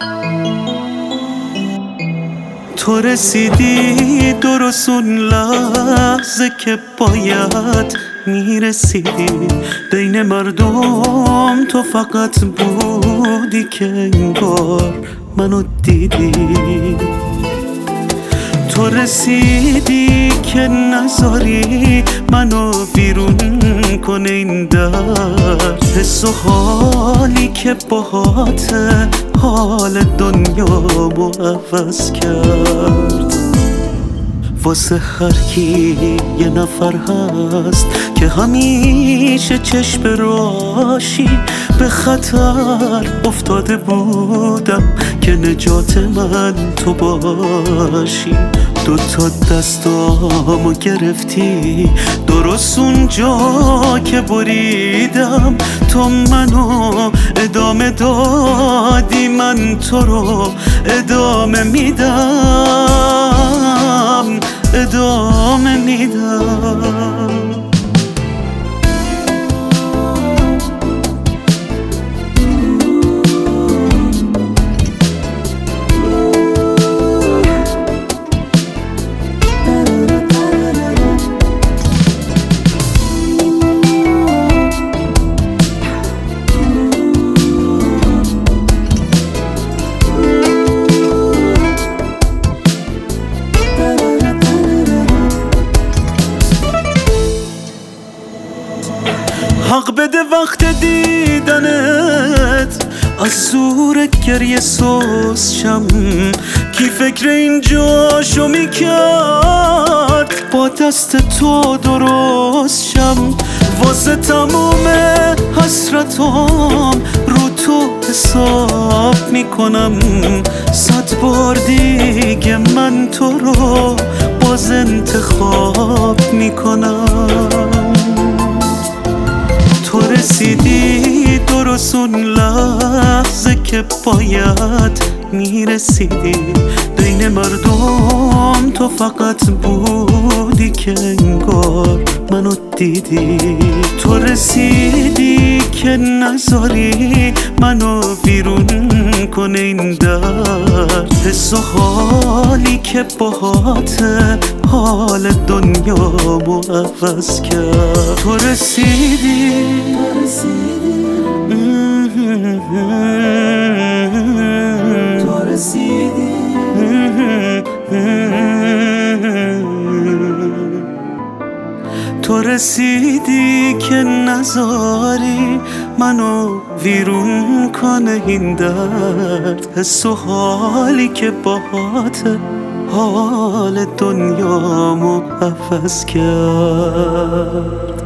تو رسیدی درست اون لحظه که باید میرسیدی بین مردم. تو فقط بودی که انگار منو دیدی. تو رسیدی که نذاری منو بیرون کنه این در. حس و حالی که باهاته حال دنیامو عوض کرد. واسه هر کی یه نفر هست که همیشه چشم راشی به خطر افتاده بودم که نجات من تو باشی. دوتا دستامو گرفتی درست اونجا که بریدم. تو منو ادامه دادی، من تو رو ادامه میدم، ادامه میدم. حق بده وقت دیدنت از زور گریه سوز شم. کی فکر این جاشو میکرد با دست تو درست شم. واسه تموم حسرتام رو تو حساب میکنم. 100 بار دیگه من تو رو باز انتخاب میکنم. تو رسیدی درست اون لحظه که باید میرسیدی بین مردم. تو فقط بودی که انگار منو دیدی. تو رسیدی که نذاری منو بیرون کنه این در. حس و حالی که باهاته حال دنیامو عوض کرد. تو رسیدی تو رسیدی تو رسیدی که نذاری منو ویرون کنه این درد. حس و حالی که باهاته حال دنیامو عوض کرد.